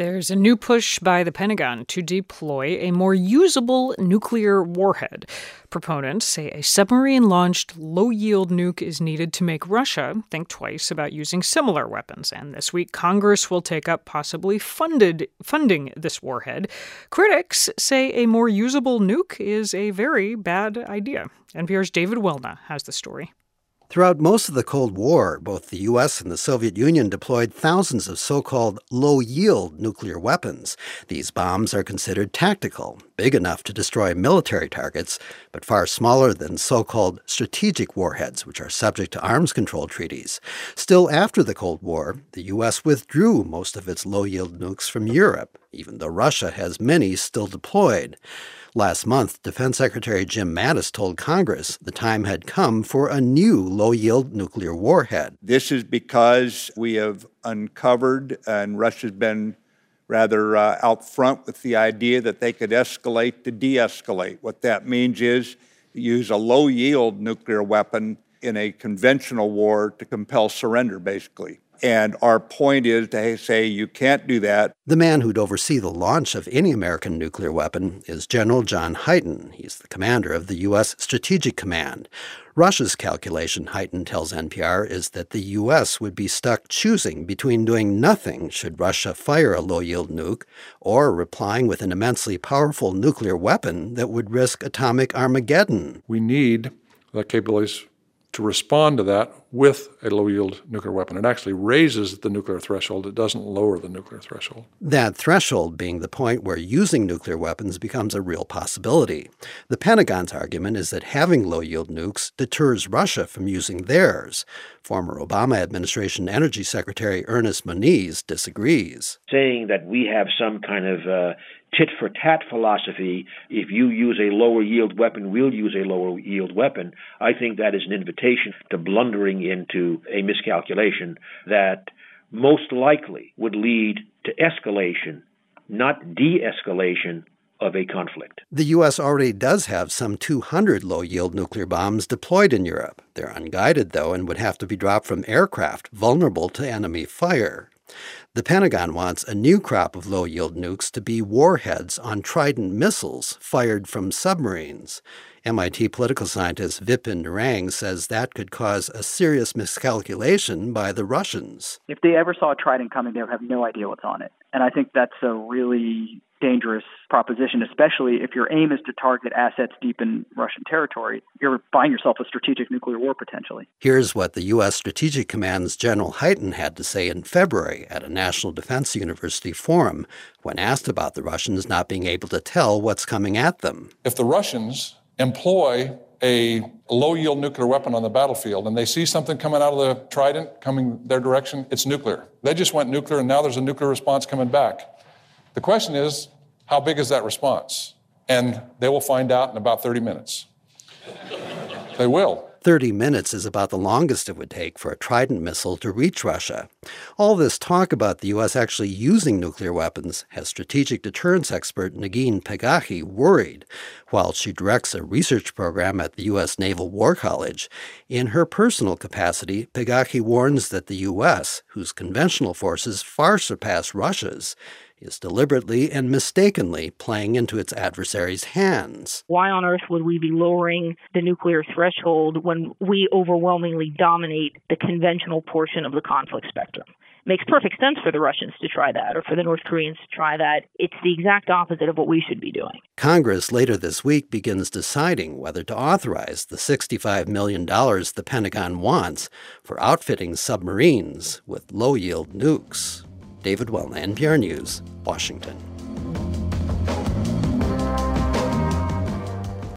There's a new push by the Pentagon to deploy a more usable nuclear warhead. Proponents say a submarine-launched, low-yield nuke is needed to make Russia think twice about using similar weapons. And this week, Congress will take up possibly funding this warhead. Critics say a more usable nuke is a very bad idea. NPR's David Wilna has the story. Throughout most of the Cold War, both the U.S. and the Soviet Union deployed thousands of so-called low-yield nuclear weapons. These bombs are considered tactical, big enough to destroy military targets, but far smaller than so-called strategic warheads, which are subject to arms control treaties. Still, after the Cold War, the U.S. withdrew most of its low-yield nukes from Europe, even though Russia has many still deployed. Last month, Defense Secretary Jim Mattis told Congress the time had come for a new low-yield nuclear warhead. This is because we have uncovered, and Russia's been rather out front with the idea that they could escalate to de-escalate. What that means is use a low-yield nuclear weapon in a conventional war to compel surrender, basically. And our point is to say you can't do that. The man who'd oversee the launch of any American nuclear weapon is General John Hyten. He's the commander of the U.S. Strategic Command. Russia's calculation, Hyten tells NPR, is that the U.S. would be stuck choosing between doing nothing should Russia fire a low-yield nuke or replying with an immensely powerful nuclear weapon that would risk atomic Armageddon. We need the capabilities to respond to that with a low-yield nuclear weapon. It actually raises the nuclear threshold. It doesn't lower the nuclear threshold. That threshold being the point where using nuclear weapons becomes a real possibility. The Pentagon's argument is that having low-yield nukes deters Russia from using theirs. Former Obama administration Energy Secretary Ernest Moniz disagrees. Saying that we have some kind of tit-for-tat philosophy, if you use a lower-yield weapon, we'll use a lower-yield weapon, I think that is an invitation to blundering into a miscalculation that most likely would lead to escalation, not de-escalation, of a conflict. The U.S. already does have some 200 low-yield nuclear bombs deployed in Europe. They're unguided, though, and would have to be dropped from aircraft vulnerable to enemy fire. The Pentagon wants a new crop of low-yield nukes to be warheads on Trident missiles fired from submarines. MIT political scientist Vipin Narang says that could cause a serious miscalculation by the Russians. If they ever saw a Trident coming, they would have no idea what's on it. And I think that's a really dangerous proposition, especially if your aim is to target assets deep in Russian territory. You're buying yourself a strategic nuclear war, potentially. Here's what the U.S. Strategic Command's General Hyten had to say in February at a National Defense University forum when asked about the Russians not being able to tell what's coming at them. If the Russians employ a low-yield nuclear weapon on the battlefield and they see something coming out of the Trident coming their direction, it's nuclear. They just went nuclear and now there's a nuclear response coming back. The question is, how big is that response? And they will find out in about 30 minutes. They will. 30 minutes is about the longest it would take for a Trident missile to reach Russia. All this talk about the U.S. actually using nuclear weapons has strategic deterrence expert Negin Pegahי worried, while she directs a research program at the U.S. Naval War College. In her personal capacity, Pegahí warns that the U.S., whose conventional forces far surpass Russia's, is deliberately and mistakenly playing into its adversary's hands. Why on earth would we be lowering the nuclear threshold when we overwhelmingly dominate the conventional portion of the conflict spectrum? Makes perfect sense for the Russians to try that, or for the North Koreans to try that. It's the exact opposite of what we should be doing. Congress later this week begins deciding whether to authorize the $65 million the Pentagon wants for outfitting submarines with low-yield nukes. David Wilna, NPR News, Washington.